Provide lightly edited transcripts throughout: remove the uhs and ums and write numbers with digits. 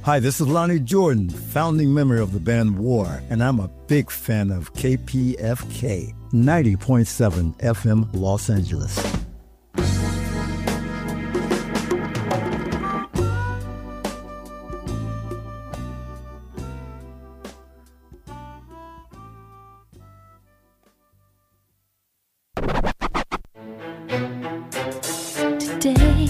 Hi, this is Lonnie Jordan, founding member of the band War, and I'm a big fan of KPFK 90.7 FM Los Angeles. Today,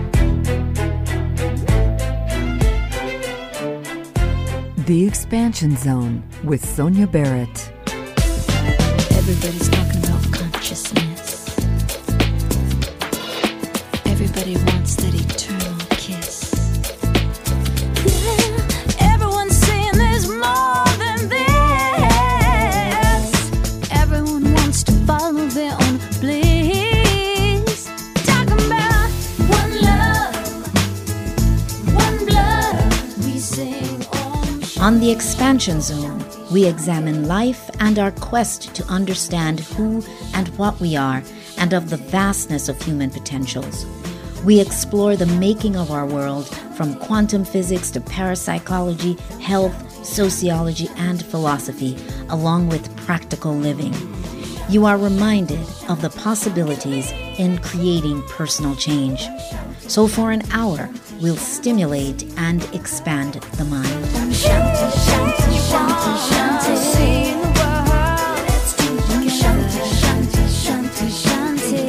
The Expansion Zone with Sonia Barrett. Everybody's talking about consciousness. Everybody wants that eternal kiss. Yeah, everyone's saying there's more than this. Everyone wants to follow their own bliss. Talking about one love, one blood. We sing On The Expansion Zone, we examine life and our quest to understand who and what we are and of the vastness of human potentials. We explore the making of our world from quantum physics to parapsychology, health, sociology, and philosophy, along with practical living. You are reminded of the possibilities in creating personal change. So for an hour, we'll stimulate and expand the mind. Shanti, shanti, shanti, shanti. Sing the world. Let's do it. Shanti, shanti, shanti, shanti.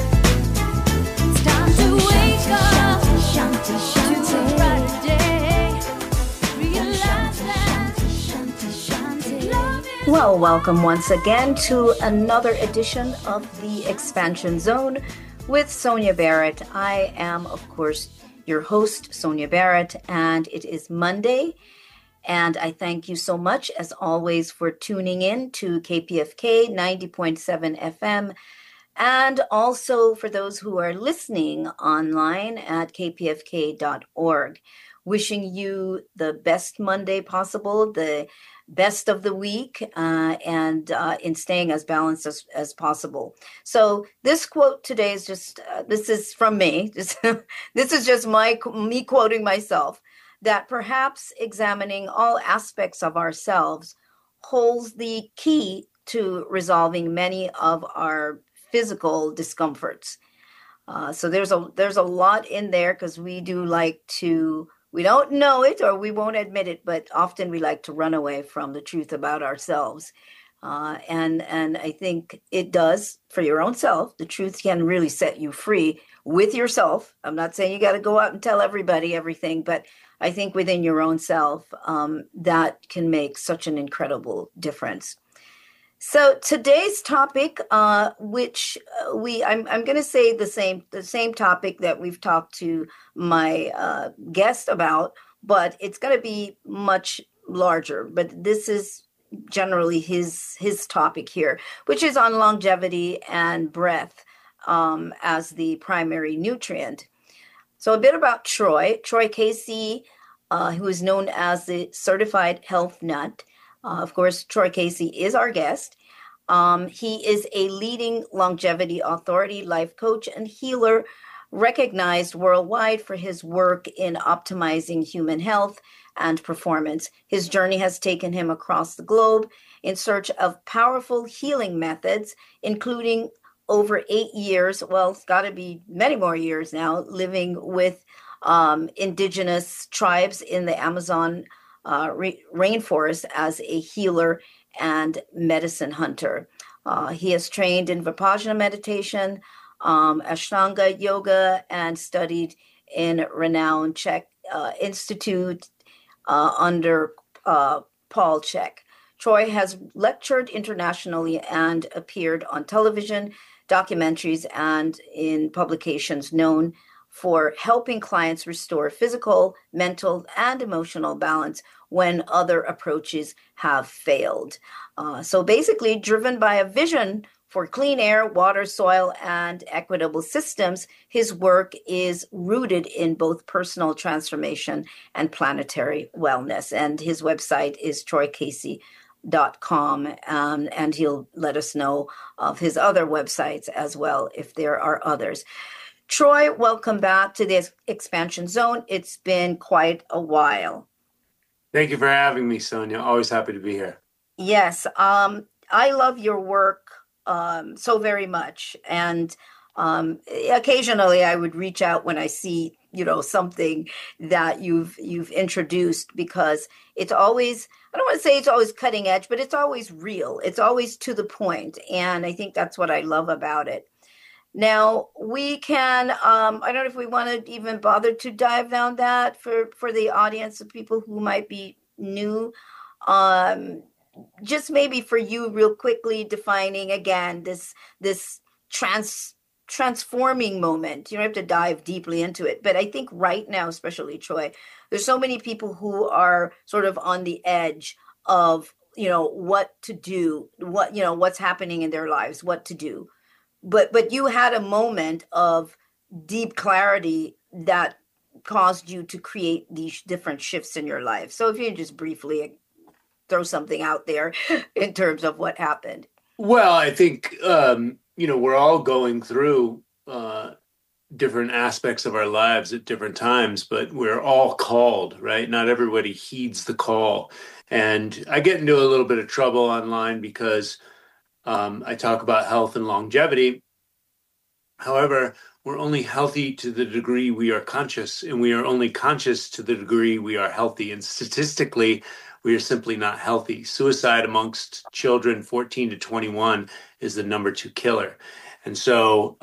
It's time to wake up. Shanti, shanti, to a brighter day. Realize that. Shanti, shanti, shanti. Well, welcome once again to another edition of The Expansion Zone with Sonia Barrett. I am, of course, your host, Sonia Barrett, and it is Monday. And I thank you so much, as always, for tuning in to KPFK 90.7 FM. And also for those who are listening online at kpfk.org. Wishing you the best Monday possible, the best of the week, and in staying as balanced as possible. So this quote today is just, this is from me. This is just me quoting myself, that perhaps examining all aspects of ourselves holds the key to resolving many of our physical discomforts. So there's a lot in there, because we don't know it or we won't admit it, but often we like to run away from the truth about ourselves. And I think it does for your own self. The truth can really set you free with yourself. I'm not saying you got to go out and tell everybody everything, but I think within your own self, that can make such an incredible difference. So today's topic, which I'm going to say the same topic that we've talked to my guest about, but it's going to be much larger. But this is generally his topic here, which is on longevity and breath as the primary nutrient. So a bit about Troy Casey, who is known as the Certified Health Nut. Of course, Troy Casey is our guest. He is a leading longevity authority, life coach, and healer, recognized worldwide for his work in optimizing human health and performance. His journey has taken him across the globe in search of powerful healing methods, including over 8 years, well, it's got to be many more years now, living with indigenous tribes in the Amazon rainforest as a healer and medicine hunter. He has trained in Vipassana meditation, Ashtanga yoga, and studied in renowned Czech institute under Paul Chek. Troy has lectured internationally and appeared on television, documentaries, and in publications known for helping clients restore physical, mental, and emotional balance when other approaches have failed. So basically, driven by a vision for clean air, water, soil, and equitable systems, his work is rooted in both personal transformation and planetary wellness. And his website is troycasey.com, and he'll let us know of his other websites as well if there are others. Troy, welcome back to the Expansion Zone. It's been quite a while. Thank you for having me, Sonia. Always happy to be here. Yes, I love your work so very much, and occasionally I would reach out when I see, something that you've introduced because it's always, I don't want to say it's always cutting edge, but it's always real. It's always to the point, and I think that's what I love about it. Now we can, I don't know if we want to even bother to dive down that for the audience of people who might be new. Um, just maybe for you real quickly defining again this trans transforming moment. You don't have to dive deeply into it, but I think right now, especially Troy, there's so many people who are sort of on the edge of, what to do, what's happening in their lives, what to do. But you had a moment of deep clarity that caused you to create these different shifts in your life. So if you can just briefly throw something out there in terms of what happened. Well, I think, we're all going through different aspects of our lives at different times, but we're all called, right? Not everybody heeds the call. And I get into a little bit of trouble online because I talk about health and longevity. However, we're only healthy to the degree we are conscious, and we are only conscious to the degree we are healthy. And statistically, we are simply not healthy. Suicide amongst children 14 to 21 is the number two killer. And so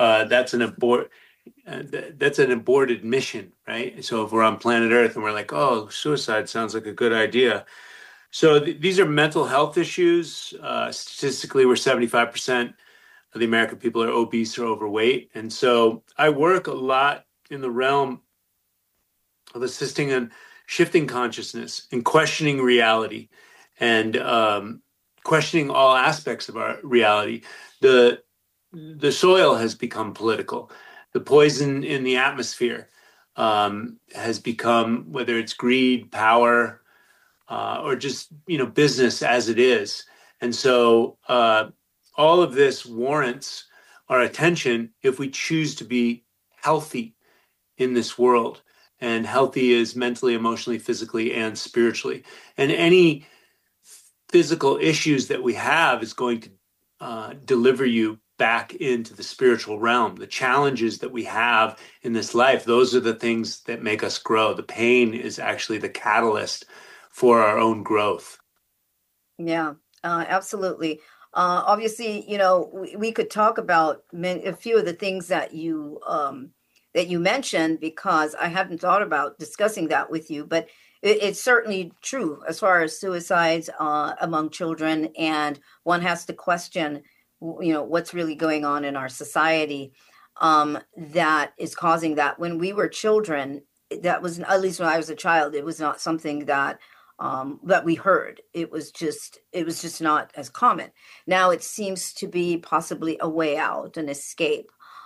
that's an aborted mission, right? So if we're on planet Earth and we're like, oh, suicide sounds like a good idea. So these are mental health issues. Statistically, we're 75% of the American people are obese or overweight. And so I work a lot in the realm of assisting in shifting consciousness and questioning reality and questioning all aspects of our reality. The soil has become political. The poison in the atmosphere has become, whether it's greed, power, or just business as it is. And so all of this warrants our attention if we choose to be healthy in this world. And healthy is mentally, emotionally, physically, and spiritually. And any physical issues that we have is going to deliver you back into the spiritual realm. The challenges that we have in this life, those are the things that make us grow. The pain is actually the catalyst for our own growth. Yeah, absolutely. Obviously, we could talk about a few of the things that you mentioned because I hadn't thought about discussing that with you, but it's certainly true as far as suicides among children, and one has to question, what's really going on in our society that is causing that. When we were children, that was, at least when I was a child, it was not something that we heard. It was just not as common. Now it seems to be possibly a way out, an escape.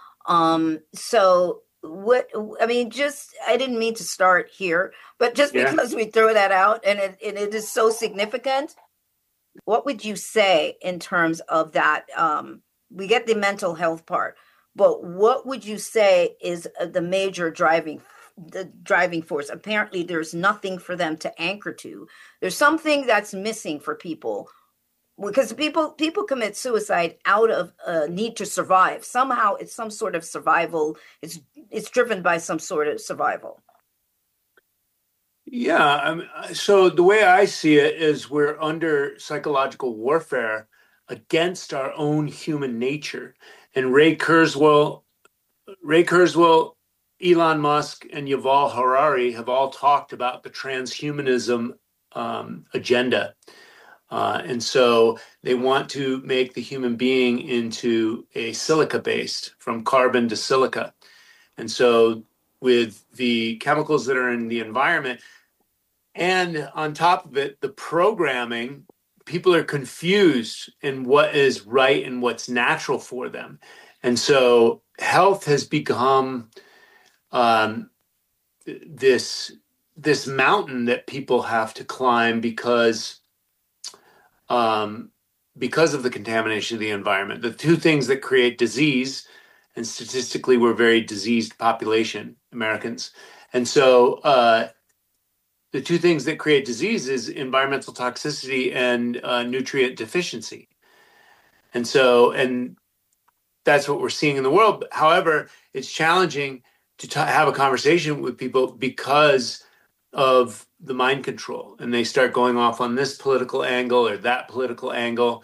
So I didn't mean to start here, but just because we throw that out and it is so significant, what would you say in terms of that? We get the mental health part, but what would you say is the major driving force? Apparently there's nothing for them to anchor to. There's something that's missing for people because people commit suicide out of a need to survive. Somehow it's some sort of survival. It's driven by some sort of survival. Yeah. So the way I see it is we're under psychological warfare against our own human nature. And Ray Kurzweil, Elon Musk, and Yuval Harari have all talked about the transhumanism agenda. And so they want to make the human being into a silica based, from carbon to silica. And so with the chemicals that are in the environment, and on top of it, the programming, people are confused in what is right and what's natural for them. And so health has become this mountain that people have to climb because of the contamination of the environment. The two things that create disease, and statistically we're a very diseased population, Americans. And so the two things that create disease is environmental toxicity and nutrient deficiency. And that's what we're seeing in the world. However, it's challenging to have a conversation with people because of the mind control, and they start going off on this political angle or that political angle.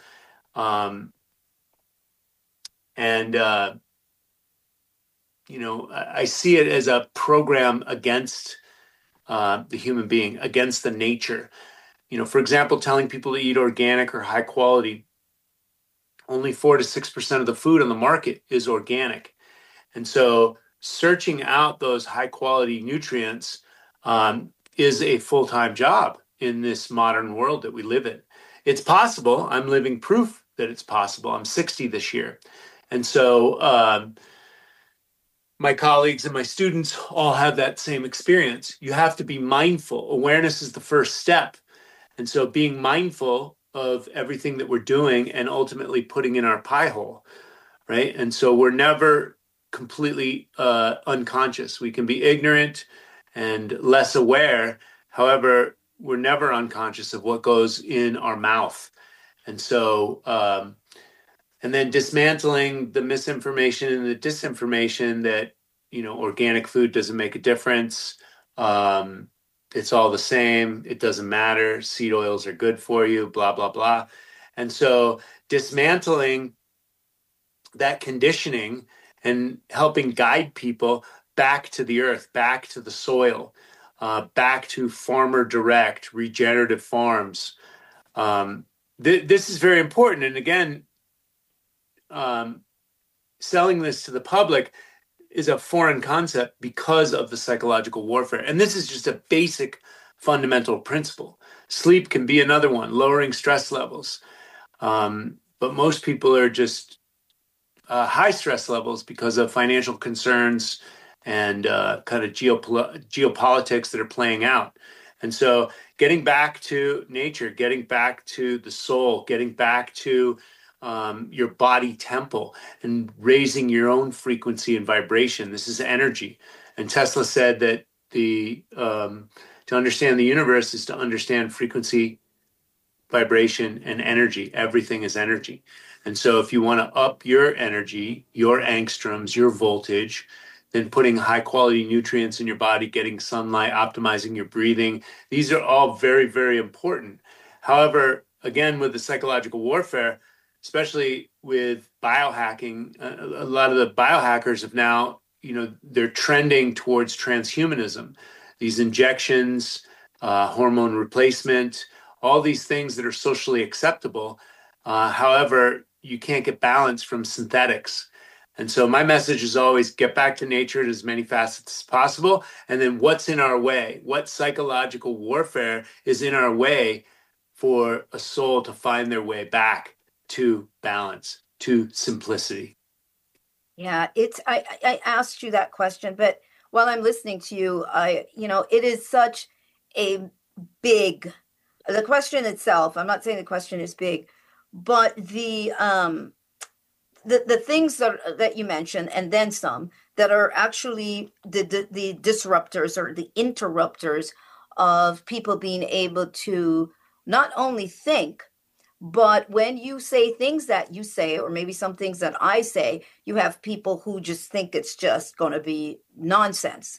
I see it as a program against the human being, against the nature. For example, telling people to eat organic or high quality, only 4 to 6% of the food on the market is organic. And so searching out those high quality nutrients is a full-time job in this modern world that we live in. It's possible. I'm living proof that it's possible. I'm 60 this year. And so my colleagues and my students all have that same experience. You have to be mindful. Awareness is the first step. And so being mindful of everything that we're doing and ultimately putting in our pie hole, right? And so we're never completely unconscious. We can be ignorant and less aware. However, we're never unconscious of what goes in our mouth. And so, and then dismantling the misinformation and the disinformation that, organic food doesn't make a difference. It's all the same. It doesn't matter. Seed oils are good for you, blah, blah, blah. And so dismantling that conditioning and helping guide people back to the earth, back to the soil, back to farmer direct, regenerative farms. This is very important. And again, selling this to the public is a foreign concept because of the psychological warfare. And this is just a basic fundamental principle. Sleep can be another one, lowering stress levels. But most people are just high stress levels because of financial concerns and kind of geopolitics that are playing out. And so getting back to nature, getting back to the soul, getting back to your body temple and raising your own frequency and vibration. This is energy. And Tesla said that to understand the universe is to understand frequency, vibration, and energy. Everything is energy. And so if you want to up your energy, your angstroms, your voltage, then putting high quality nutrients in your body, getting sunlight, optimizing your breathing, these are all very, very important. However, again, with the psychological warfare, especially with biohacking, a lot of the biohackers have now, they're trending towards transhumanism. These injections, hormone replacement, all these things that are socially acceptable. However, you can't get balance from synthetics. And so my message is always get back to nature in as many facets as possible. And then what's in our way? What psychological warfare is in our way for a soul to find their way back to balance, to simplicity? Yeah, I asked you that question, but while I'm listening to you, it is such a big, the question itself, I'm not saying the question is big, but the things that you mentioned, and then some, that are actually the disruptors or the interrupters of people being able to not only think, but when you say things that you say, or maybe some things that I say, you have people who just think it's just going to be nonsense.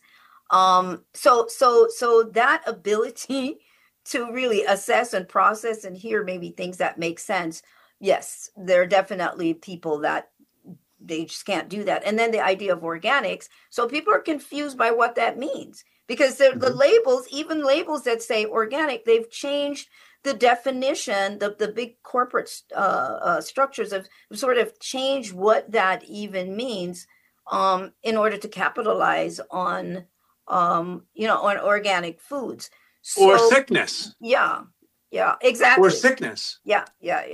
So that ability to really assess and process and hear maybe things that make sense. Yes, there are definitely people that they just can't do that. And then the idea of organics. So people are confused by what that means, because the labels, even labels that say organic, they've changed the definition. The big corporate structures have sort of changed what that even means in order to capitalize on, on organic foods. Or sickness. Yeah, exactly. Or sickness. Yeah.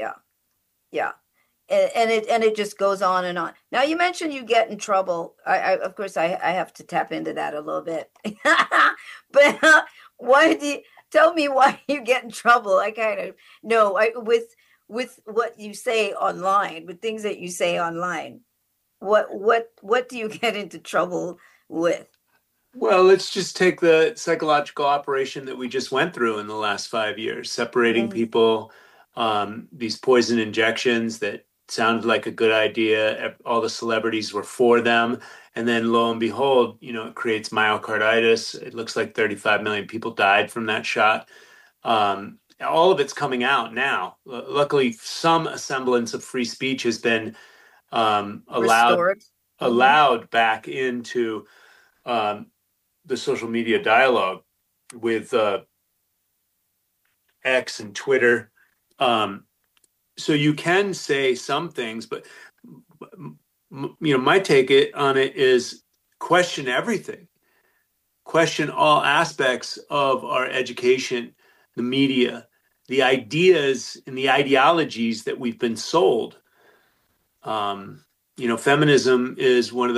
And it just goes on and on. Now, you mentioned you get in trouble. I of course I have to tap into that a little bit. But tell me why you get in trouble? I kind of know with what you say online, with things that you say online. What do you get into trouble with? Well, let's just take the psychological operation that we just went through in the last 5 years, separating Yes. people, these poison injections that sounded like a good idea. All the celebrities were for them. And then lo and behold, it creates myocarditis. It looks like 35 million people died from that shot. All of it's coming out now. Luckily, some semblance of free speech has been allowed Restored. Hmm. allowed back into um, the social media dialogue with X and Twitter. Um, so you can say some things, but my take on it is question everything, question all aspects of our education, the media, the ideas and the ideologies that we've been sold. Feminism is one of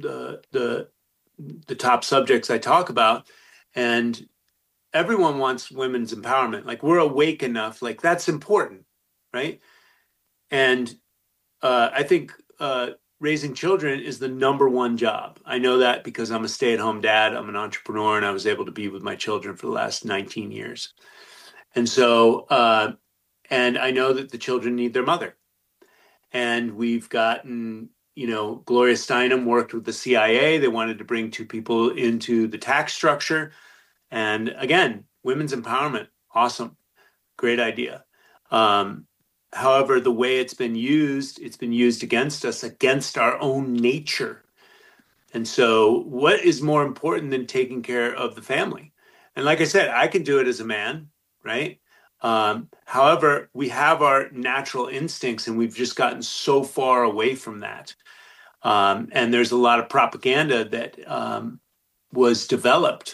the top subjects I talk about, and everyone wants women's empowerment. Like we're awake enough, like that's important, right? And I think raising children is the number one job. I know that because I'm a stay-at-home dad. I'm an entrepreneur, and I was able to be with my children for the last 19 years. And so, and I know that the children need their mother. And we've gotten, Gloria Steinem worked with the CIA. They wanted to bring two people into the tax structure. And again, women's empowerment, awesome, great idea. However, the way it's been used against us, against our own nature. And so, what is more important than taking care of the family? And like I said, I can do it as a man, right? However, we have our natural instincts, and we've just gotten so far away from that. And there's a lot of propaganda that was developed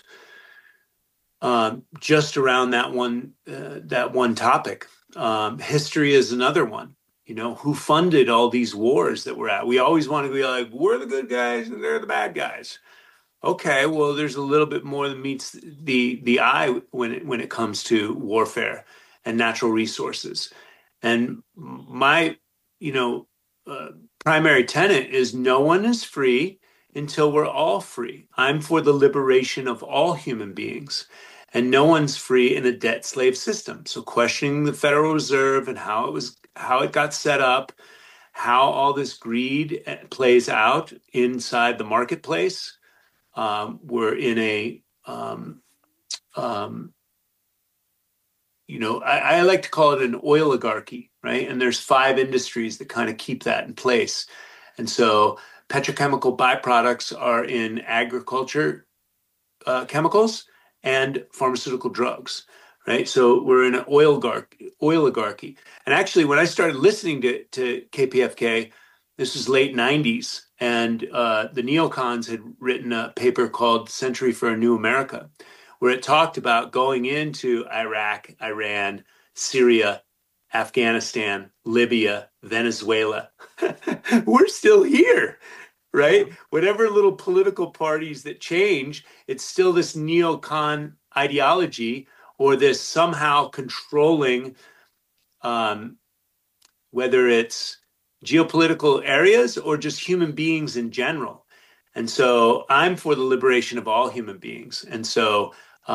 just around that one topic. History is another one. Who funded all these wars that we're at? We always want to be like, we're the good guys and they're the bad guys. Okay, well, there's a little bit more than meets the eye when it comes to warfare and natural resources. And my, primary tenet is no one is free until we're all free. I'm for the liberation of all human beings, and no one's free in a debt slave system. So questioning the Federal Reserve and how it got set up, how all this greed plays out inside the marketplace. We're in a, I like to call it an oiligarchy, right? And there's 5 industries that kind of keep that in place. And so petrochemical byproducts are in agriculture, chemicals, and pharmaceutical drugs, right? So we're in an oiligarchy. And actually, when I started listening to KPFK, this was late 90s, and the neocons had written a paper called Century for a New America, where it talked about going into Iraq, Iran, Syria, Afghanistan, Libya, Venezuela. We're still here, right? Whatever little political parties that change, it's still this neocon ideology or this somehow controlling, whether it's geopolitical areas or just human beings in general. And so I'm for the liberation of all human beings. And so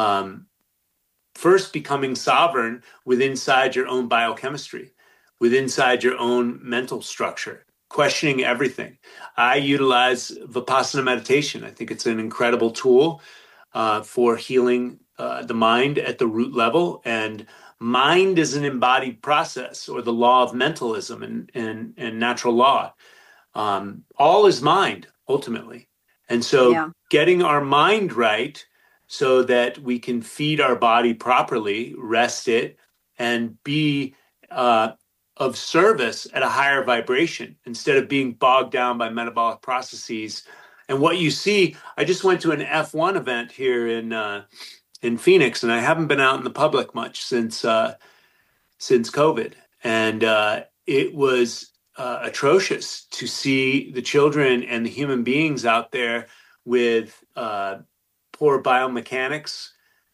first becoming sovereign inside your own biochemistry, inside your own mental structure, questioning everything. I utilize Vipassana meditation. I think it's an incredible tool for healing the mind at the root level. And mind is an embodied process, or the law of mentalism and natural law. All is mind, ultimately. And so getting our mind right so that we can feed our body properly, rest it, and be of service at a higher vibration instead of being bogged down by metabolic processes. And what you see, I just went to an F1 event here in Phoenix, and I haven't been out in the public much since COVID. And it was atrocious to see the children and the human beings out there with poor biomechanics,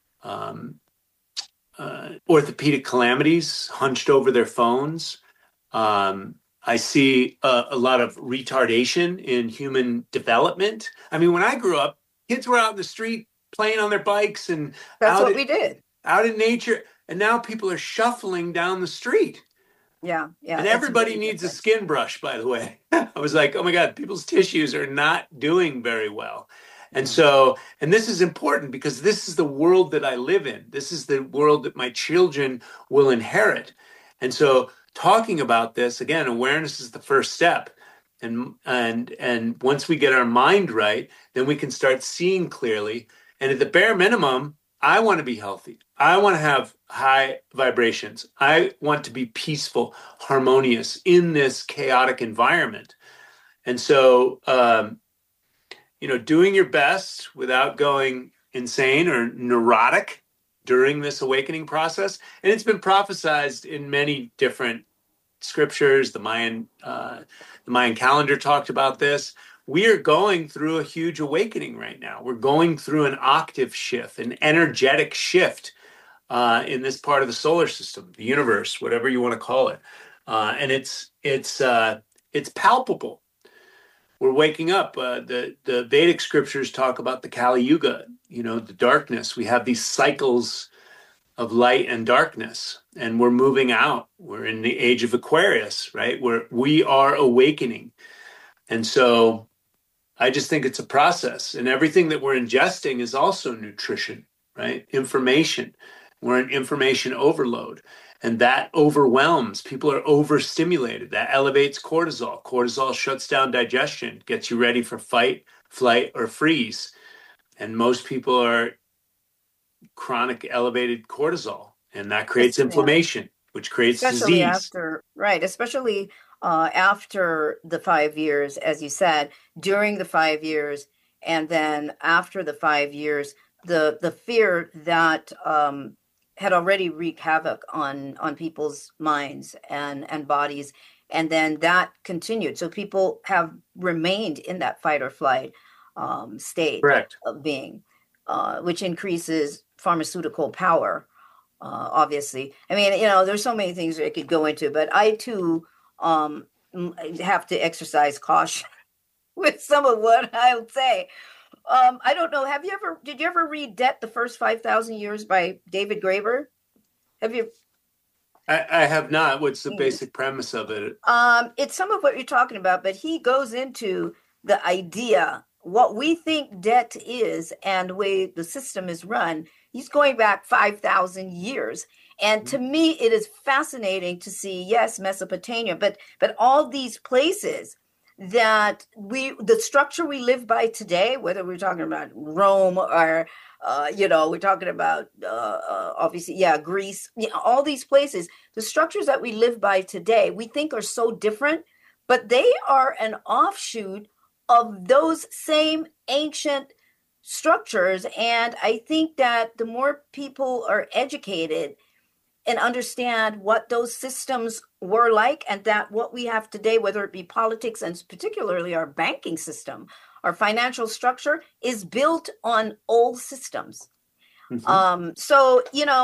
orthopedic calamities, hunched over their phones. I see a lot of retardation in human development. I mean, when I grew up, kids were out in the street playing on their bikes and That's out what we did. out in nature. And now people are shuffling down the street. Yeah. And it's everybody really needs a different. skin brush, by the way. I was like, oh my God, people's tissues are not doing very well. And so, and this is important because this is the world that I live in. This is the world that my children will inherit. And so talking about this, again, awareness is the first step. And once we get our mind right, then we can start seeing clearly. And at the bare minimum, I want to be healthy. I want to have high vibrations. I want to be peaceful, harmonious in this chaotic environment. And so, doing your best without going insane or neurotic during this awakening process. And it's been prophesized in many different scriptures. The Mayan calendar talked about this. We are going through a huge awakening right now. We're going through an octave shift, an energetic shift in this part of the solar system, the universe, whatever you want to call it. And it's palpable. We're waking up. The Vedic scriptures talk about the Kali Yuga, the darkness. We have these cycles of light and darkness, and we're moving out. We're in the age of Aquarius, right? Where we are awakening. And so I just think it's a process, and everything that we're ingesting is also nutrition, right? Information. We're in information overload, and that overwhelms. People are overstimulated. That elevates cortisol. Cortisol shuts down digestion, gets you ready for fight, flight, or freeze. And most people are chronic elevated cortisol, and that creates inflammation, which creates especially disease. Especially after the 5 years, as you said, during the 5 years, and then after the 5 years, the fear that had already wreaked havoc on people's minds and bodies, and then that continued. So people have remained in that fight or flight state Correct. of being, which increases pharmaceutical power. Obviously, I mean, there's so many things that I could go into, but I too have to exercise caution with some of what I would say. I don't know. Did you ever read Debt, the First 5,000 Years by David Graeber? Have you? I have not. What's the basic premise of it? It's some of what you're talking about, but he goes into the idea, what we think debt is and the way the system is run. He's going back 5,000 years. And to me, it is fascinating to see, yes, Mesopotamia, but all these places that the structure we live by today, whether we're talking about Rome or, we're talking about, obviously, Greece, all these places, the structures that we live by today, we think are so different, but they are an offshoot of those same ancient structures. And I think that the more people are educated and understand what those systems were like, and that what we have today, whether it be politics and particularly our banking system, our financial structure, is built on old systems. Mm-hmm. So,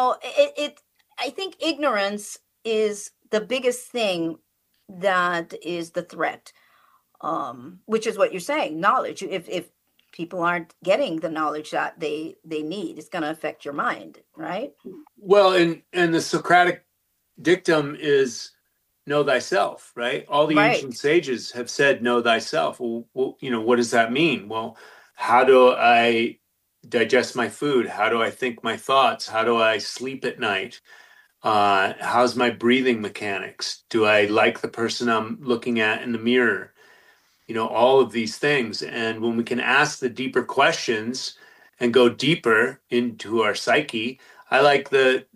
I think ignorance is the biggest thing that is the threat, which is what you're saying, knowledge. If people aren't getting the knowledge that they need, it's going to affect your mind, right? Well, and the Socratic dictum is know thyself, right? All the ancient sages have said know thyself. Well, what does that mean? Well, how do I digest my food? How do I think my thoughts? How do I sleep at night? How's my breathing mechanics? Do I like the person I'm looking at in the mirror? All of these things. And when we can ask the deeper questions and go deeper into our psyche, I like the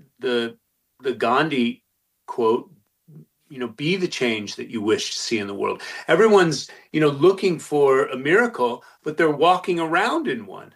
Gandhi quote, be the change that you wish to see in the world. Everyone's, looking for a miracle, but they're walking around in one.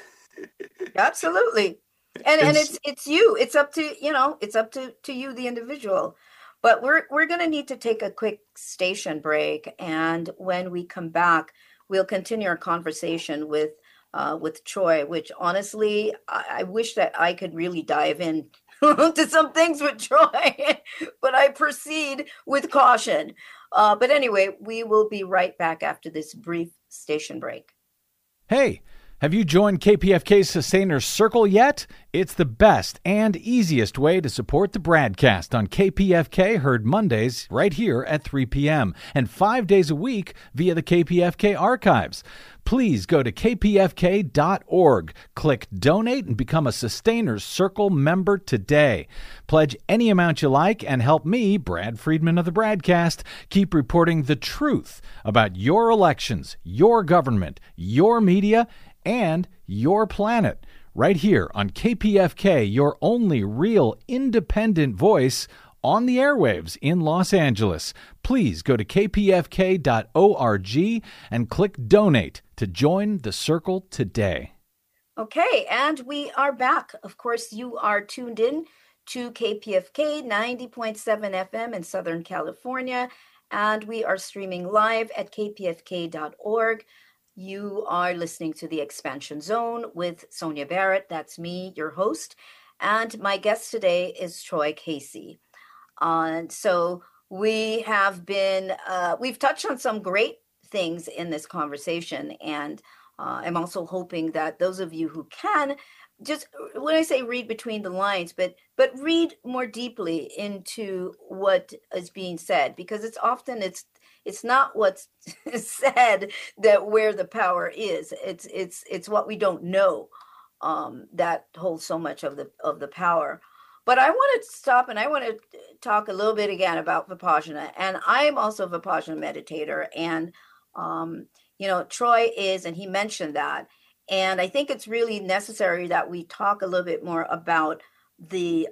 Absolutely. And it's you. It's up to, it's up to you, the individual. But we're going to need to take a quick station break, and when we come back, we'll continue our conversation with Troy. Which honestly, I wish that I could really dive in to some things with Troy, but I proceed with caution. But anyway, we will be right back after this brief station break. Hey, Have you joined KPFK's Sustainers Circle yet? It's the best and easiest way to support the broadcast on KPFK, heard Mondays right here at 3 p.m. and 5 days a week via the KPFK archives. Please go to kpfk.org, click Donate, and become a Sustainers Circle member today. Pledge any amount you like and help me, Brad Friedman of the Bradcast, keep reporting the truth about your elections, your government, your media, and your planet, right here on KPFK, your only real independent voice on the airwaves in Los Angeles. Please go to kpfk.org and click Donate to join the circle today. Okay, and we are back. Of course, you are tuned in to KPFK 90.7 FM in Southern California, and we are streaming live at kpfk.org. You are listening to The Expansion Zone with Sonia Barrett. That's me, your host. And my guest today is Troy Casey. And so we have been, we've touched on some great things in this conversation. And I'm also hoping that those of you who can, just when I say read between the lines, but read more deeply into what is being said, because it's often it's not what's said that where the power is. It's what we don't know that holds so much of the power. But I want to stop and I want to talk a little bit again about Vipassana. And I am also a Vipassana meditator. And Troy is, and he mentioned that. And I think it's really necessary that we talk a little bit more about the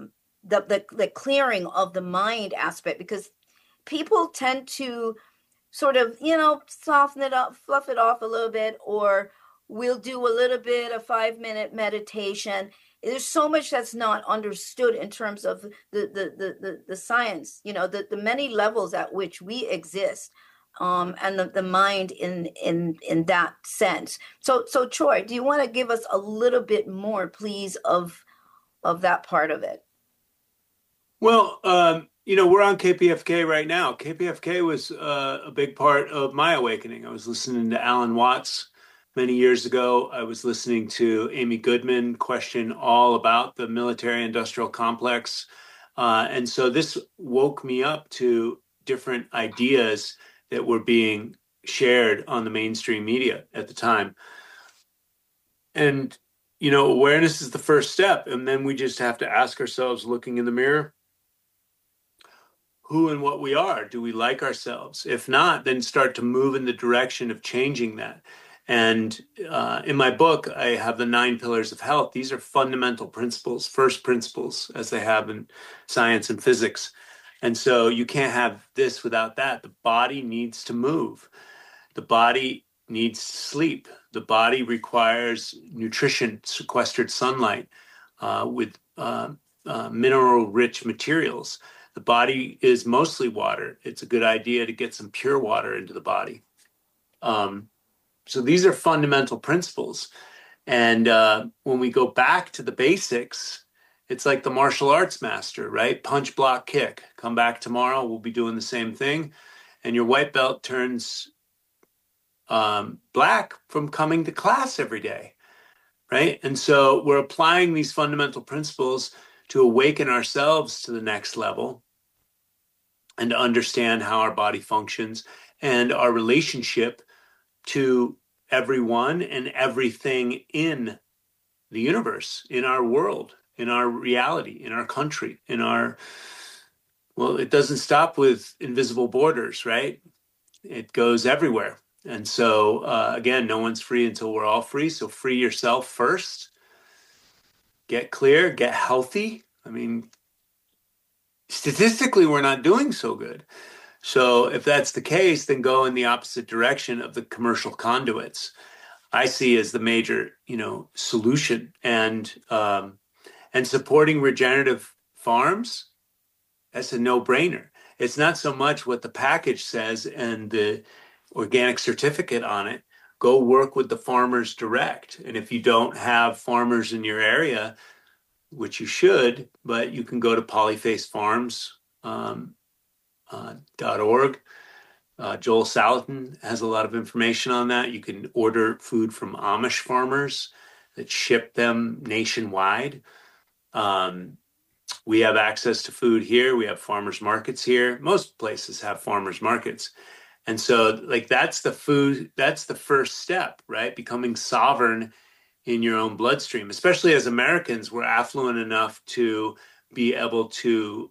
clearing of the mind aspect, because people tend to sort of, soften it up, fluff it off a little bit, or we'll do a little bit of 5-minute meditation. There's so much that's not understood in terms of the science, the many levels at which we exist, and the mind in that sense. So Troy, do you want to give us a little bit more, please, of that part of it? Well, we're on KPFK right now. KPFK was a big part of my awakening. I was listening to Alan Watts many years ago. I was listening to Amy Goodman question all about the military-industrial complex. And so this woke me up to different ideas that were being shared on the mainstream media at the time. And, awareness is the first step. And then we just have to ask ourselves, looking in the mirror, who and what we are. Do we like ourselves? If not, then start to move in the direction of changing that. And in my book, I have the 9 pillars of health. These are fundamental principles, first principles, as they have in science and physics. And so you can't have this without that. The body needs to move. The body needs to sleep. The body requires nutrition, sequestered sunlight with mineral-rich materials. The body is mostly water. It's a good idea to get some pure water into the body. So these are fundamental principles. And when we go back to the basics, it's like the martial arts master, right? Punch, block, kick. Come back tomorrow, we'll be doing the same thing. And your white belt turns black from coming to class every day, right? And so we're applying these fundamental principles to awaken ourselves to the next level and to understand how our body functions and our relationship to everyone and everything in the universe, in our world, in our reality, in our country, it doesn't stop with invisible borders, right? It goes everywhere. And so, again, no one's free until we're all free. So free yourself first. Get clear, get healthy. I mean, statistically, we're not doing so good. So if that's the case, then go in the opposite direction of the commercial conduits. I see as the major, solution. And supporting regenerative farms, that's a no-brainer. It's not so much what the package says and the organic certificate on it. Go work with the farmers direct. And if you don't have farmers in your area, which you should, but you can go to polyfacefarms.org. Joel Salatin has a lot of information on that. You can order food from Amish farmers that ship them nationwide. We have access to food here. We have farmers markets here. Most places have farmers markets. And so like that's the first step, right? Becoming sovereign in your own bloodstream, especially as Americans, we're affluent enough to be able to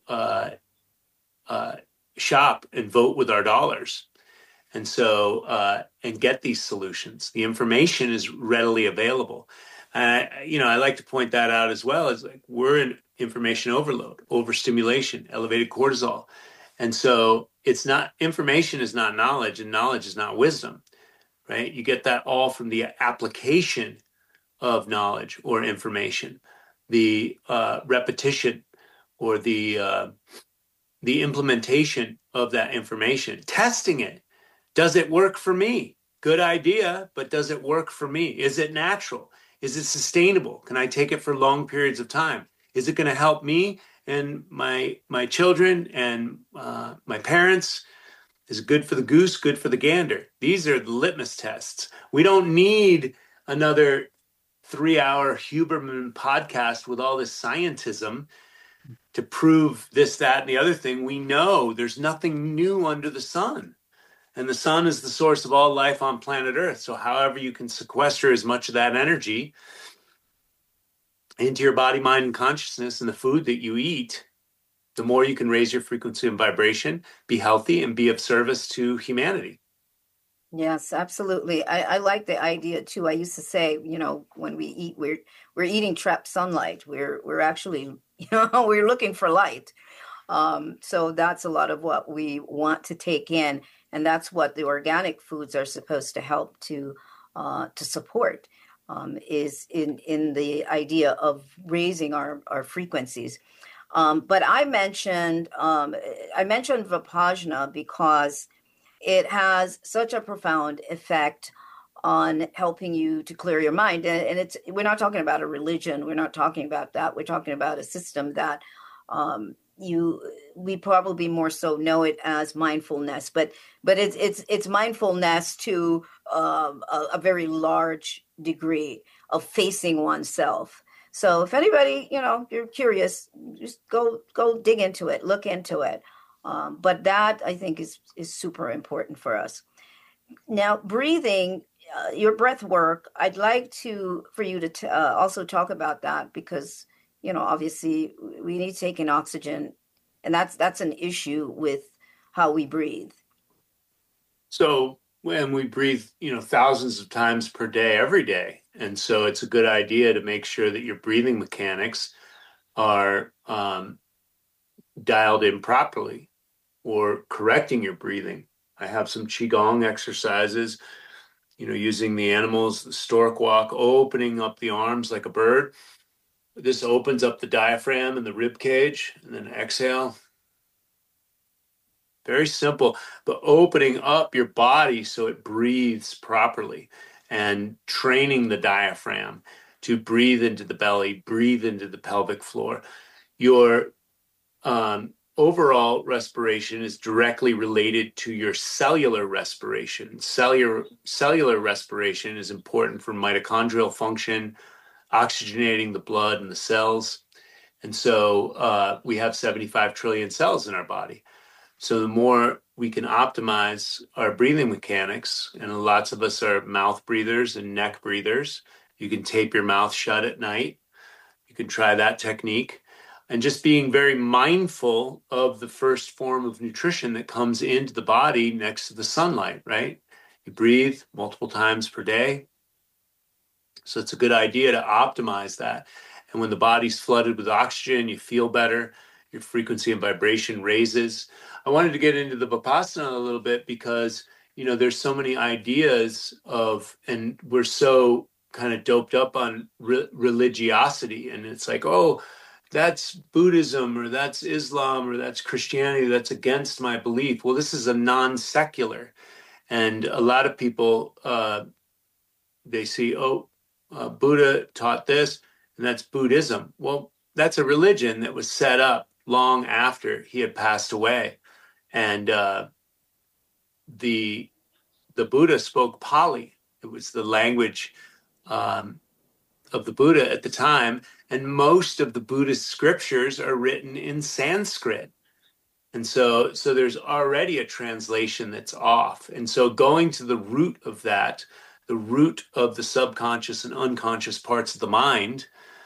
shop and vote with our dollars. And so, and get these solutions. The information is readily available. I like to point that out as well as like we're in information overload, overstimulation, elevated cortisol. And so information is not knowledge and knowledge is not wisdom, right? You get that all from the application of knowledge or information, the repetition or the implementation of that information, testing it. Does it work for me? Good idea, but does it work for me? Is it natural? Is it sustainable? Can I take it for long periods of time? Is it going to help me and my children and my parents? Is it good for the goose, good for the gander? These are the litmus tests. We don't need another 3-hour Huberman podcast with all this scientism to prove this, that, and the other thing. We know there's nothing new under the sun. And the sun is the source of all life on planet Earth. So however you can sequester as much of that energy into your body, mind, and consciousness and the food that you eat, the more you can raise your frequency and vibration, be healthy, and be of service to humanity. Yes, absolutely. I like the idea too. I used to say, when we eat, we're eating trapped sunlight. We're actually, we're looking for light. So that's a lot of what we want to take in. And that's what the organic foods are supposed to help to support, is in the idea of raising our frequencies. But I mentioned Vipassana because it has such a profound effect on helping you to clear your mind. And we're not talking about a religion. We're not talking about that. We're talking about a system that we probably more so know it as mindfulness, but it's mindfulness to a very large degree of facing oneself. So if anybody, you're curious, just go dig into it, look into it. But that I think is super important for us. Now, breathing, your breath work, I'd like for you to also talk about that because obviously we need to take in oxygen, and that's an issue with how we breathe. So when we breathe, thousands of times per day, every day. And so it's a good idea to make sure that your breathing mechanics are dialed in properly or correcting your breathing. I have some Qigong exercises, using the animals, the stork walk, opening up the arms like a bird. This opens up the diaphragm and the rib cage, and then exhale. Very simple, but opening up your body so it breathes properly and training the diaphragm to breathe into the belly, breathe into the pelvic floor. Your overall respiration is directly related to your cellular respiration. Cellular respiration is important for mitochondrial function, oxygenating the blood and the cells. And so we have 75 trillion cells in our body. So the more we can optimize our breathing mechanics, and lots of us are mouth breathers and neck breathers. You can tape your mouth shut at night. You can try that technique. And just being very mindful of the first form of nutrition that comes into the body next to the sunlight, right? You breathe multiple times per day. So it's a good idea to optimize that. And when the body's flooded with oxygen, you feel better, your frequency and vibration raises. I wanted to get into the Vipassana a little bit because, there's so many ideas and we're so kind of doped up on religiosity. And it's like, oh, that's Buddhism or that's Islam or that's Christianity. That's against my belief. Well, this is a non-secular. And a lot of people, they see, Buddha taught this, and that's Buddhism. Well, that's a religion that was set up long after he had passed away. And the Buddha spoke Pali. It was the language of the Buddha at the time, and most of the Buddhist scriptures are written in Sanskrit. And so there's already a translation that's off. And so going to the root of that, the root of the subconscious and unconscious parts of the mind,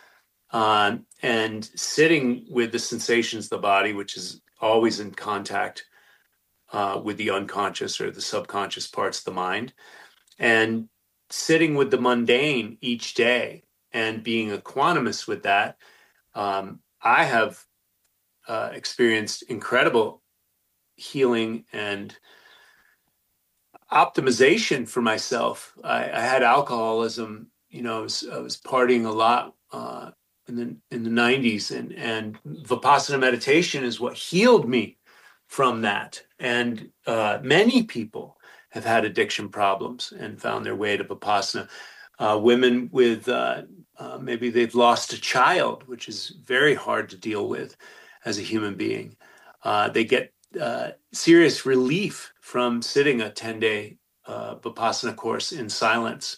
and sitting with the sensations of the body, which is always in contact with the unconscious or the subconscious parts of the mind, and sitting with the mundane each day and being equanimous with that, I have experienced incredible healing and optimization for myself. I had alcoholism. I was partying a lot in the 90s, and Vipassana meditation is what healed me from that. And many people have had addiction problems and found their way to Vipassana. Women with maybe they've lost a child, which is very hard to deal with as a human being. They get serious relief from sitting a 10-day Vipassana course in silence.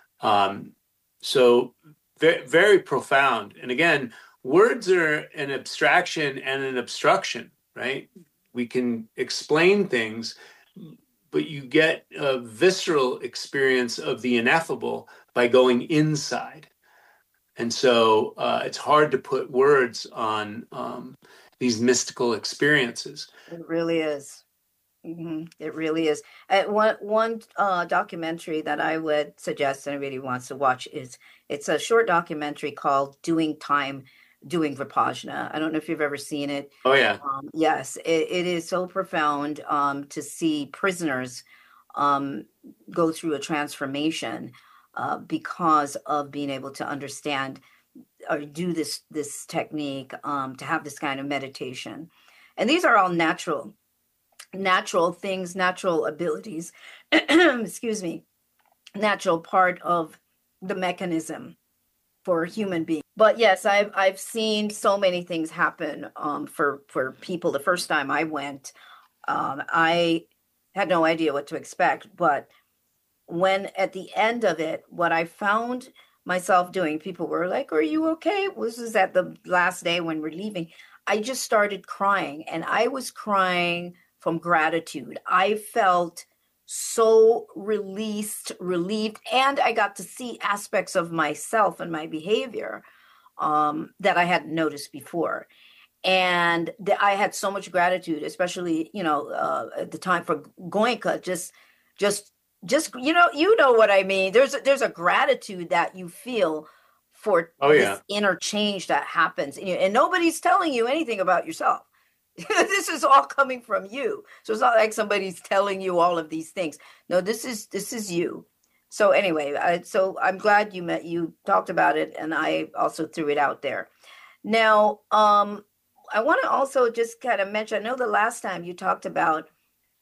So very, very profound. And again, words are an abstraction and an obstruction, right? We can explain things, but you get a visceral experience of the ineffable by going inside. And so it's hard to put words on these mystical experiences. It really is. It really is. One documentary that I would suggest anybody wants to watch it's a short documentary called Doing Time, Doing Vipassana. I don't know if you've ever seen it. Oh, yeah. Yes, it is so profound to see prisoners go through a transformation because of being able to understand or do this technique, to have this kind of meditation. And these are all natural things, natural abilities, excuse me, natural part of the mechanism for a human being. But yes, I've seen so many things happen for people. The first time I went, I had no idea what to expect. But when at the end of it, what I found myself doing, people were like, "Are you okay?" This was at the last day when we're leaving. I just started crying, and I was crying from gratitude. I felt so relieved, and I got to see aspects of myself and my behavior that I hadn't noticed before. And I had so much gratitude, especially, at the time for Goenka, just you know what I mean? There's a gratitude that you feel for this inner change that happens in you, and nobody's telling you anything about yourself. This is all coming from you. So it's not like somebody's telling you all of these things. No, this is you. So anyway, so I'm glad you talked about it, and I also threw it out there. Now, I want to also just kind of mention, I know the last time you talked about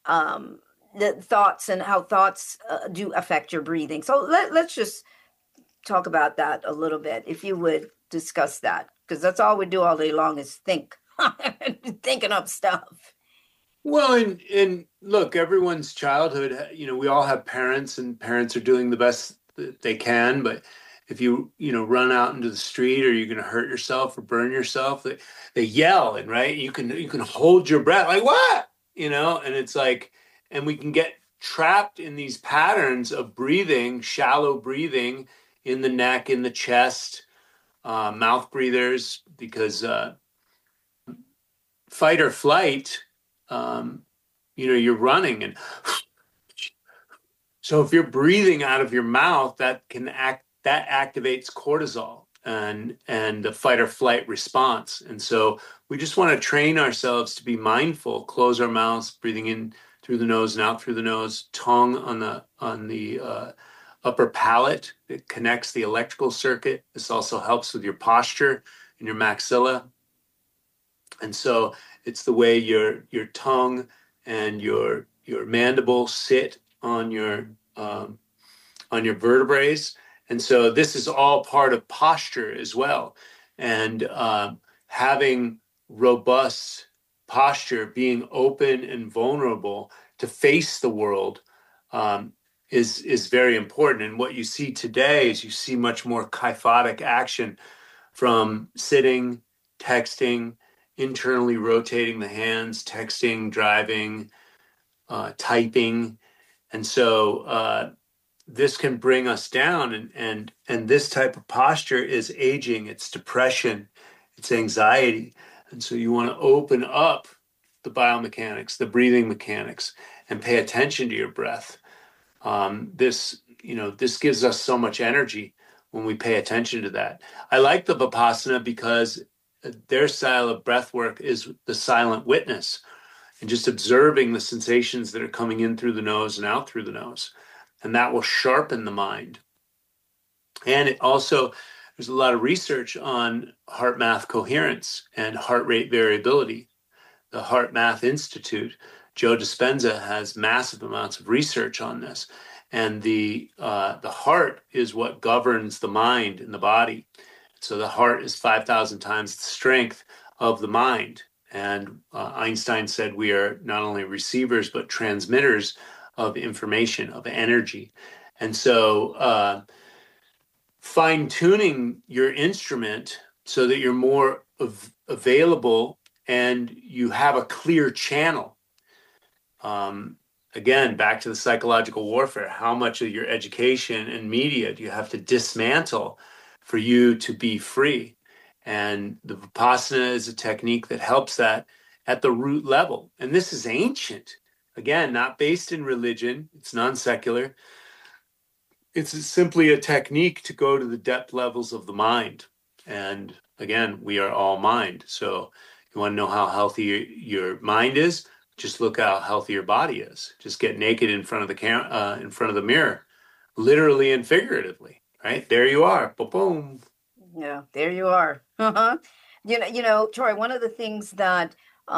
the thoughts and how thoughts do affect your breathing. So let's just talk about that a little bit, if you would discuss that, because that's all we do all day long is think. Thinking up stuff. Well, and look, everyone's childhood, we all have parents, and parents are doing the best that they can. But if you run out into the street, or you're going to hurt yourself or burn yourself, they yell, and right, you can hold your breath, like what, and it's like, and we can get trapped in these patterns of breathing, shallow breathing in the neck, in the chest, mouth breathers, because fight or flight, you're running, and so if you're breathing out of your mouth, that activates cortisol and the fight or flight response. And so we just want to train ourselves to be mindful, close our mouths, breathing in through the nose and out through the nose, tongue on the upper palate. It connects the electrical circuit. This also helps with your posture and your maxilla. And so it's the way your tongue and your mandible sit on your vertebrae. And so this is all part of posture as well. And having robust posture, being open and vulnerable, to face the world is very important. And what you see today is you see much more kyphotic action from sitting, texting, internally rotating the hands, texting, driving, typing. And so this can bring us down. And this type of posture is aging, it's depression, it's anxiety. And so you want to open up the biomechanics, the breathing mechanics, and pay attention to your breath. This gives us so much energy when we pay attention to that. I like the Vipassana because their style of breath work is the silent witness and just observing the sensations that are coming in through the nose and out through the nose. And that will sharpen the mind. And it also, there's a lot of research on HeartMath coherence and heart rate variability. The HeartMath Institute, Joe Dispenza, has massive amounts of research on this. And the heart is what governs the mind and the body. So the heart is 5,000 times the strength of the mind. And Einstein said we are not only receivers, but transmitters of information, of energy. And so fine-tuning your instrument so that you're more available and you have a clear channel. Again, back to the psychological warfare, how much of your education and media do you have to dismantle for you to be free? And the Vipassana is a technique that helps that at the root level. And this is ancient. Again, not based in religion. It's non-secular. It's simply a technique to go to the depth levels of the mind. And again, we are all mind. So you want to know how healthy your mind is? Just look how healthy your body is. Just get naked in front of the in front of the mirror, literally and figuratively. Right there, you are. Boom. Yeah, there you are. Troy. One of the things that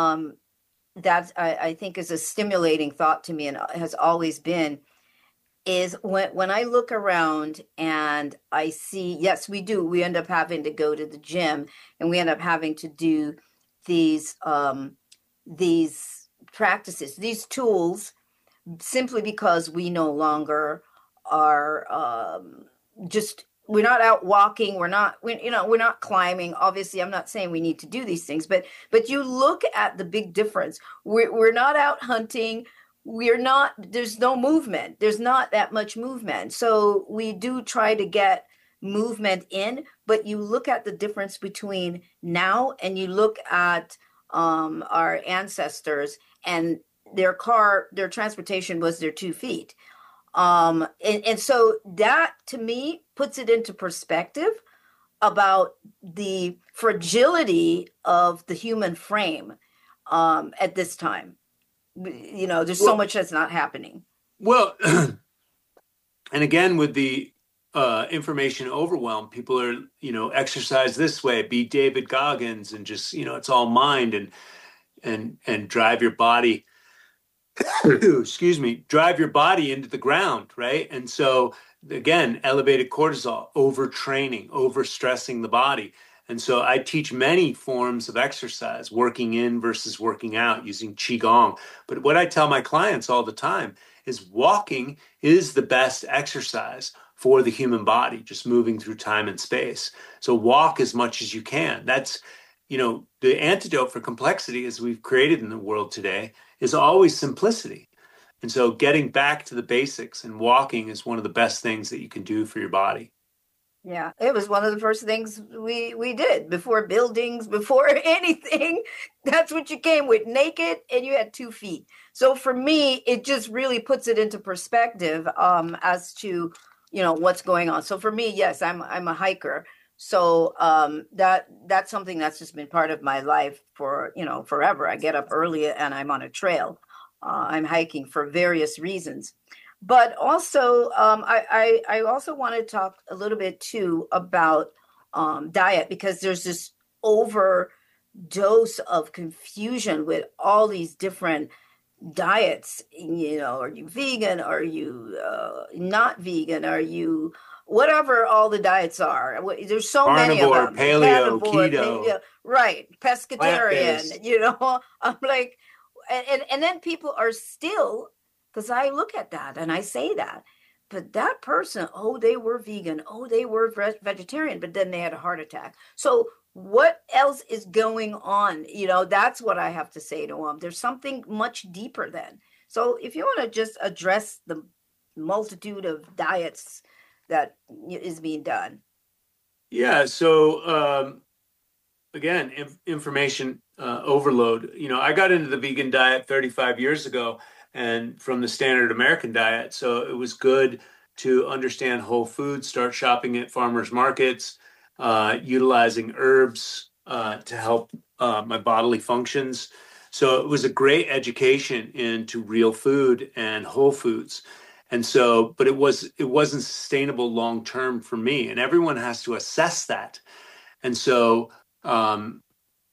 I think is a stimulating thought to me and has always been is when I look around and I see, yes, we end up having to go to the gym and we end up having to do these practices, these tools, simply because we no longer are we're not out walking. We're not climbing. Obviously, I'm not saying we need to do these things, but you look at the big difference. We're not out hunting. There's no movement. There's not that much movement. So we do try to get movement in, but you look at the difference between now and you look at our ancestors, and their transportation was their 2 feet. And so that to me puts it into perspective about the fragility of the human frame at this time. There's so much that's not happening. Well, and again, with the information overwhelm, people are, exercise this way, be David Goggins, and just, it's all mind and drive your body. Drive your body into the ground, right? And so again, elevated cortisol, overtraining, overstressing the body. And so I teach many forms of exercise, working in versus working out, using Qigong. But what I tell my clients all the time is walking is the best exercise for the human body, just moving through time and space. So walk as much as you can. That's, the antidote for complexity as we've created in the world today is always simplicity. And so getting back to the basics and walking is one of the best things that you can do for your body. Yeah, it was one of the first things we did before buildings, before anything. That's what you came with, naked, and you had 2 feet. So for me, it just really puts it into perspective as to, what's going on. So for me, yes, I'm a hiker. So that's something that's just been part of my life for, forever. I get up early and I'm on a trail. I'm hiking for various reasons. But also, I also want to talk a little bit, too, about diet, because there's this overdose of confusion with all these different diets. Are you vegan? Are you not vegan? Are you whatever all the diets are? There's so many of them. Paleo, keto. Right. Pescatarian, I'm like, and then people are still, because I look at that and I say that, but that person, oh, they were vegan, oh, they were vegetarian, but then they had a heart attack. So what else is going on? That's what I have to say to them. There's something much deeper then. So if you want to just address the multitude of diets that is being done. Yeah. So again, information overload. I got into the vegan diet 35 years ago, and from the standard American diet. So it was good to understand whole foods, start shopping at farmers markets, utilizing herbs to help my bodily functions. So it was a great education into real food and whole foods. And so, but it wasn't sustainable long term for me, and everyone has to assess that. And so the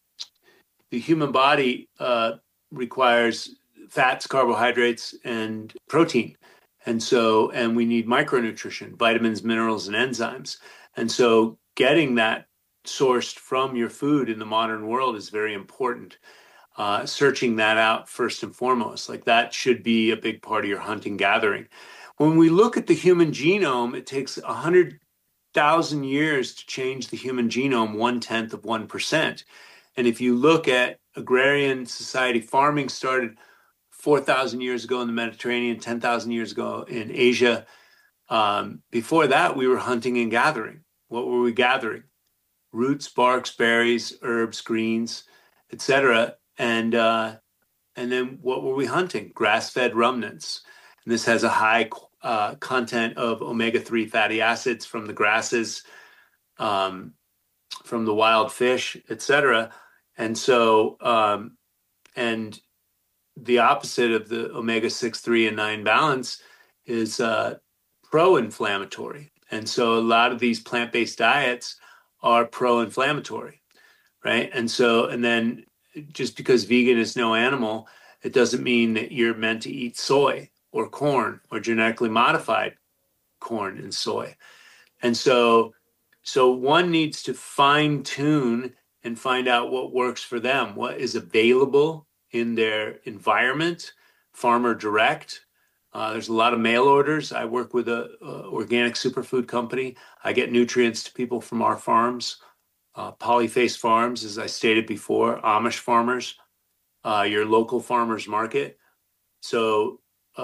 human body requires fats, carbohydrates, and protein. And we need micronutrition, vitamins, minerals, and enzymes. And so getting that sourced from your food in the modern world is very important. Searching that out first and foremost, like that should be a big part of your hunting gathering. When we look at the human genome, it takes 100,000 years to change the human genome 0.1%. And if you look at agrarian society, farming started 4,000 years ago in the Mediterranean, 10,000 years ago in Asia. Before that, we were hunting and gathering. What were we gathering? Roots, barks, berries, herbs, greens, etc. And then what were we hunting? Grass-fed ruminants. And this has a high content of omega-3 fatty acids from the grasses, from the wild fish, etc. And so, and the opposite of the omega-6, 3, and 9 balance is pro-inflammatory. And so a lot of these plant-based diets are pro-inflammatory, right? And then just because vegan is no animal, it doesn't mean that you're meant to eat soy or corn or genetically modified corn and soy. And so one needs to fine tune and find out what works for them, what is available in their environment, farmer direct. There's a lot of mail orders. I work with a organic superfood company. I get nutrients to people from our farms, Polyface Farms, as I stated before, Amish farmers, your local farmers market. So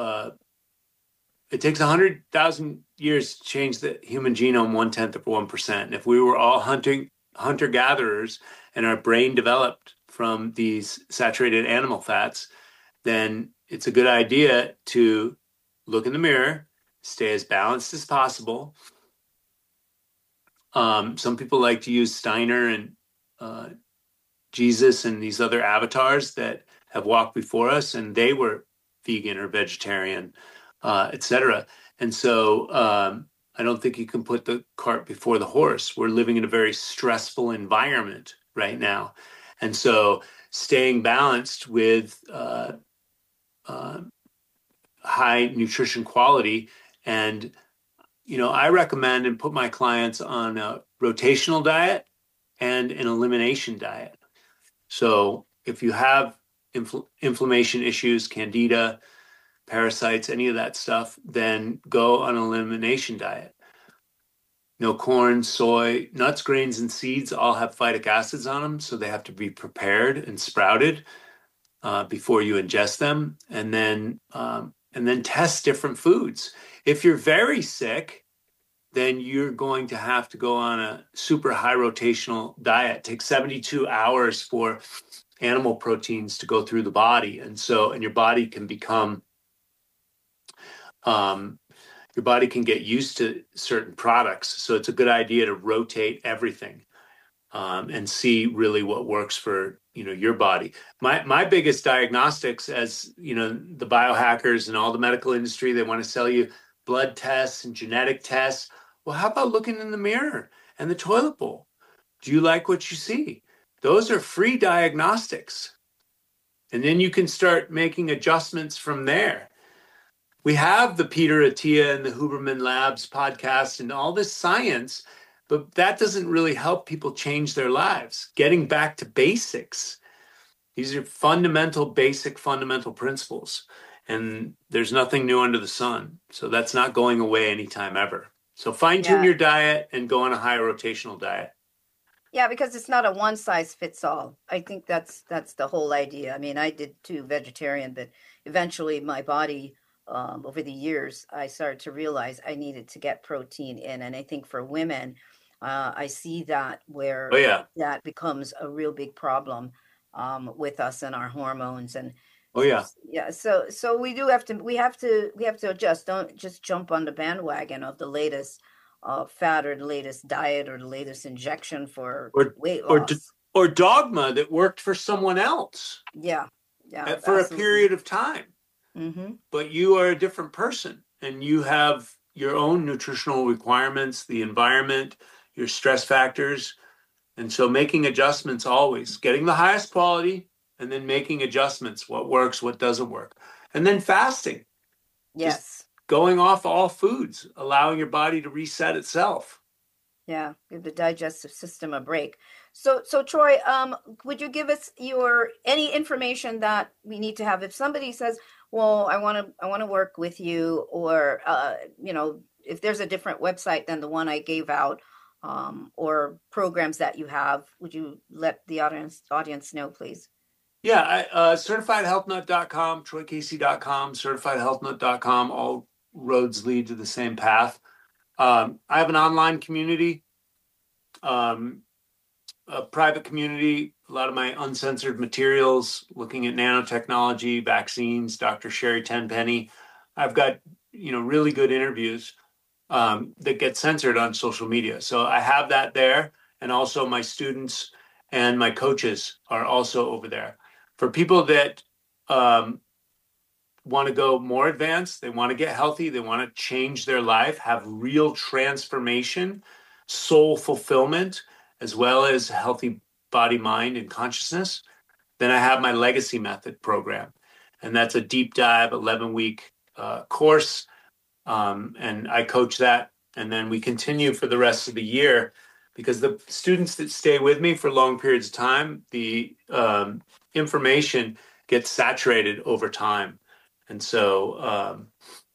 it takes 100,000 years to change the human genome 0.1%. And if we were all hunter-gatherers and our brain developed from these saturated animal fats, then it's a good idea to look in the mirror, stay as balanced as possible. Some people like to use Steiner and Jesus and these other avatars that have walked before us, and they were vegan or vegetarian, etc. And so I don't think you can put the cart before the horse. We're living in a very stressful environment right now. And so staying balanced with high nutrition quality. And, I recommend and put my clients on a rotational diet and an elimination diet. So if you have inflammation issues, candida, parasites, any of that stuff, then go on an elimination diet. No corn, soy, nuts, grains, and seeds all have phytic acids on them, so they have to be prepared and sprouted before you ingest them, and then test different foods. If you're very sick, then you're going to have to go on a super high rotational diet. It takes 72 hours for animal proteins to go through the body, and your body can become your body can get used to certain products. So it's a good idea to rotate everything and see really what works for, your body. My biggest diagnostics, as, the biohackers and all the medical industry, they want to sell you blood tests and genetic tests. Well, how about looking in the mirror and the toilet bowl? Do you like what you see? Those are free diagnostics. And then you can start making adjustments from there. We have the Peter Attia and the Huberman Labs podcast and all this science, but that doesn't really help people change their lives. Getting back to basics These are fundamental, basic fundamental principles. And there's nothing new under the sun. So that's not going away anytime ever. So fine-tune Yeah. your diet and go on a high rotational diet. Yeah, because it's not a one size fits all. I think that's the whole idea. I mean, I did too, vegetarian, but eventually my body, over the years, I started to realize I needed to get protein in. And I think for women, I see that where Oh, yeah. that becomes a real big problem with us and our hormones. And Oh, yeah. yeah, so we have to adjust. Don't just jump on the bandwagon of the latest fad or the latest diet or the latest injection for weight loss. Or dogma that worked for someone else Yeah, for a absolutely. period of time. Mm-hmm. But you are a different person and you have your own nutritional requirements, the environment, your stress factors. And so making adjustments always, getting the highest quality and then making adjustments, what works, what doesn't work. And then fasting, Yes. going off all foods, allowing your body to reset itself. Yeah, give the digestive system a break. So Troy, would you give us any information that we need to have if somebody says, "Well, I want to work with you," or if there's a different website than the one I gave out, or programs that you have, would you let the audience know, please? Yeah, certifiedhealthnut.com, troycasey.com, certifiedhealthnut.com, all roads lead to the same path. I have an online community, a private community, a lot of my uncensored materials, looking at nanotechnology, vaccines, Dr. Sherry Tenpenny. I've got, really good interviews that get censored on social media. So I have that there. And also my students and my coaches are also over there. For people that want to go more advanced, they want to get healthy, they want to change their life, have real transformation, soul fulfillment, as well as healthy body, mind, and consciousness, then I have my Legacy Method program. And that's a deep dive, 11-week course. And I coach that. And then we continue for the rest of the year because the students that stay with me for long periods of time, the information gets saturated over time. And so,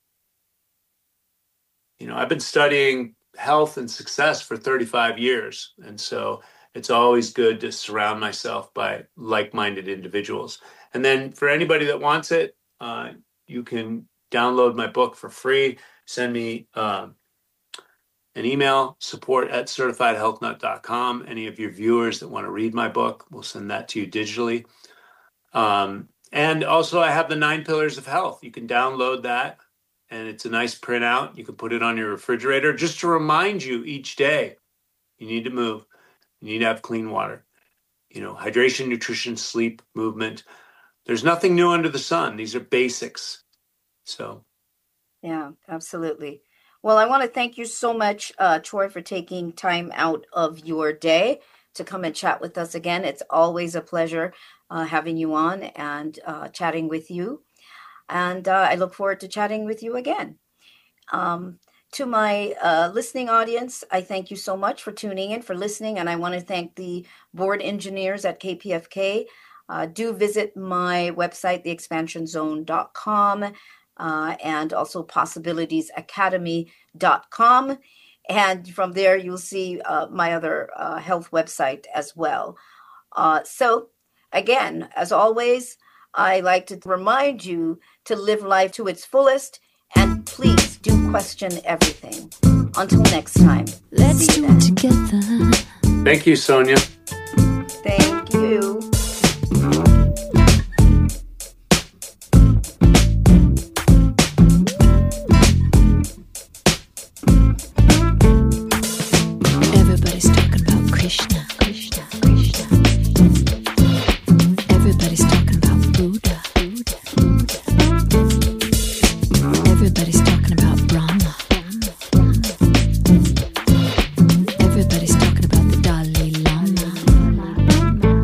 I've been studying health and success for 35 years. And so it's always good to surround myself by like-minded individuals. And then for anybody that wants it, you can download my book for free. Send me an email, support@certifiedhealthnut.com. Any of your viewers that want to read my book, we'll send that to you digitally. And also I have the 9 Pillars of Health. You can download that and it's a nice printout. You can put it on your refrigerator just to remind you each day, you need to move, you need to have clean water, hydration, nutrition, sleep, movement. There's nothing new under the sun. These are basics. So. Yeah, absolutely. Well, I want to thank you so much, Troy, for taking time out of your day to come and chat with us again. It's always a pleasure having you on and chatting with you. And I look forward to chatting with you again. To my listening audience, I thank you so much for tuning in, for listening. And I want to thank the board engineers at KPFK. Do visit my website, theexpansionzone.com. And also possibilitiesacademy.com. And from there, you'll see my other health website as well. So again, as always, I like to remind you to live life to its fullest. And please do question everything. Until next time. Let's see you do then. it together. Thank you, Sonia. Thank you. Everybody's talking about Krishna, Krishna, Krishna. Everybody's talking about Buddha, Buddha, Buddha. Everybody's talking about Brahma, Brahma, Brahma. Everybody's talking about the Dalai Lama.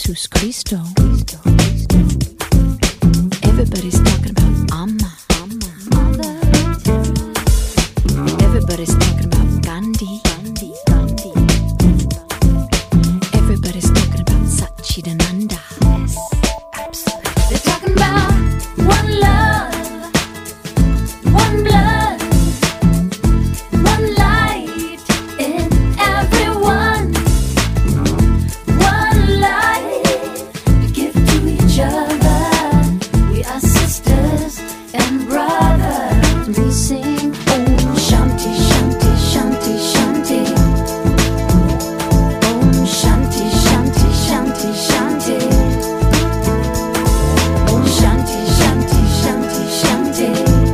Jesus Cristo. Everybody's talking about Amma. Mother. Everybody's talking about Gandhi. Everybody's talking about Satchidananda. Yes, absolutely. They're talking about one love, one blood, one light in everyone, one life to give to each other. We are sisters and brothers. We sing Om Shanti, Shanti, Shanti, Shanti. Om Shanti, Shanti, Shanti, Shanti. Om Shanti, Shanti, Shanti, Shanti.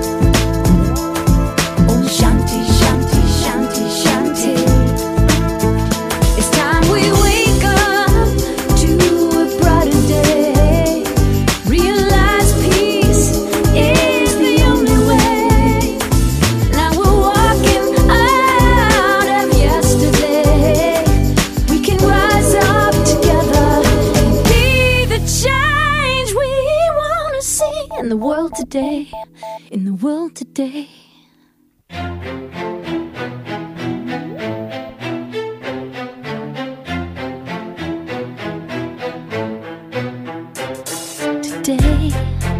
Om Shanti, Shanti, Shanti, Shanti. It's time we wake up to a brighter day. Realize peace is the only way. Now we're walking out of yesterday. We can rise up together and be the change we want to see in the world today. In the world today. Today.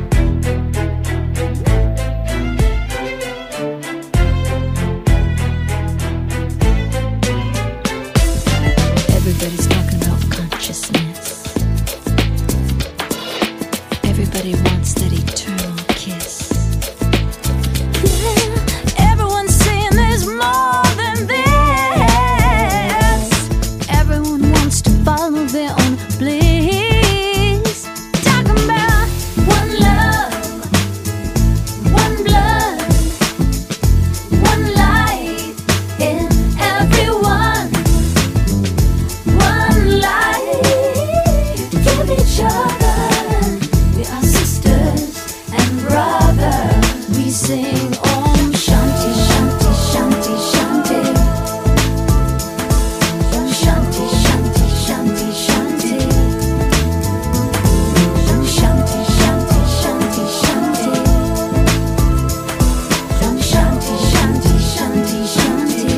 Everybody's talking about consciousness. Everybody wants that eternal kiss. Yeah, everyone's saying there's more than this. Everyone wants to follow their own bliss. Talking about one love, one blood, one light in everyone, one life to give each other. We are sisters and brothers. We sing Om Shanti, Shanti, Shanti, Shanti. Om Shanti, Shanti, Shanti, Shanti. Om Shanti, Shanti, Shanti, Shanti. Om Shanti, Shanti, Shanti, Shanti.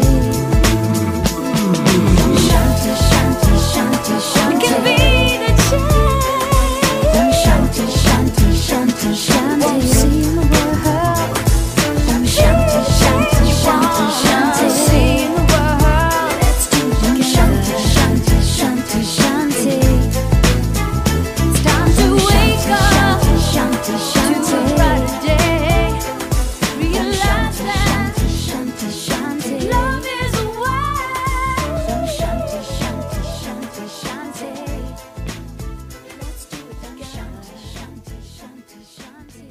Om Shanti, Shanti, Shanti, Shanti. We can be the change. Om Shanti, Shanti, Shanti, Shanti. See in the world. Om Shanti, Shanti, Shanti, Shanti. See in the world. Let's do it. Om Shanti, Shanti, Shanti, Shanti. It's time to wake up to a brighter day. Realize that love is a way. Om Shanti, Shanti, Shanti, Shanti. Let's do it together. Shanti, Shanti, Shanti.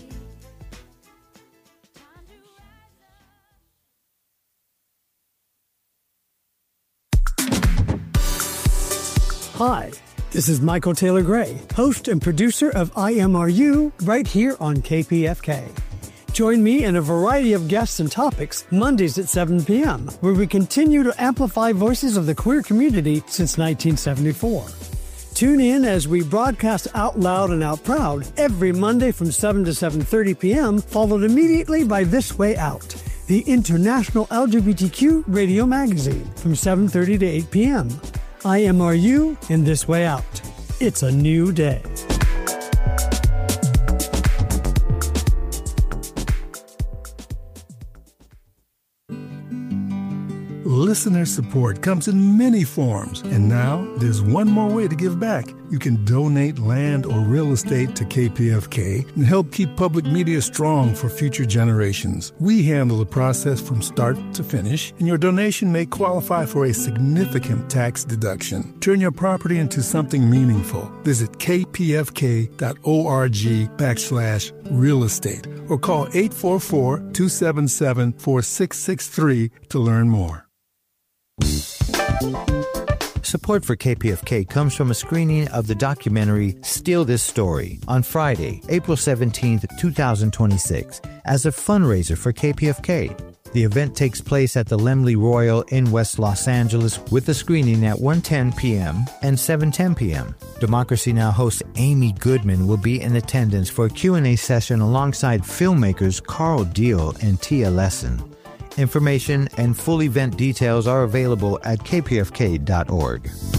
Hi, this is Michael Taylor Gray, host and producer of IMRU, right here on KPFK. Join me and a variety of guests and topics Mondays at 7 p.m., where we continue to amplify voices of the queer community since 1974. Tune in as we broadcast out loud and out proud every Monday from 7 to 7:30 p.m., followed immediately by This Way Out, the international LGBTQ radio magazine, from 7:30 to 8 p.m. IMRU in This Way Out. It's a new day. Listener support comes in many forms, and now there's one more way to give back. You can donate land or real estate to KPFK and help keep public media strong for future generations. We handle the process from start to finish, and your donation may qualify for a significant tax deduction. Turn your property into something meaningful. Visit kpfk.org/real estate or call 844-277-4663 to learn more. Support for KPFK comes from a screening of the documentary Steal This Story on Friday, April 17th, 2026, as a fundraiser for KPFK. The event takes place at the Laemmle Royal in West Los Angeles with a screening at 1:10 p.m. and 7:10 p.m. Democracy Now! Host Amy Goodman will be in attendance for a Q&A session alongside filmmakers Carl Deal and Tia Lesson. Information and full event details are available at kpfk.org.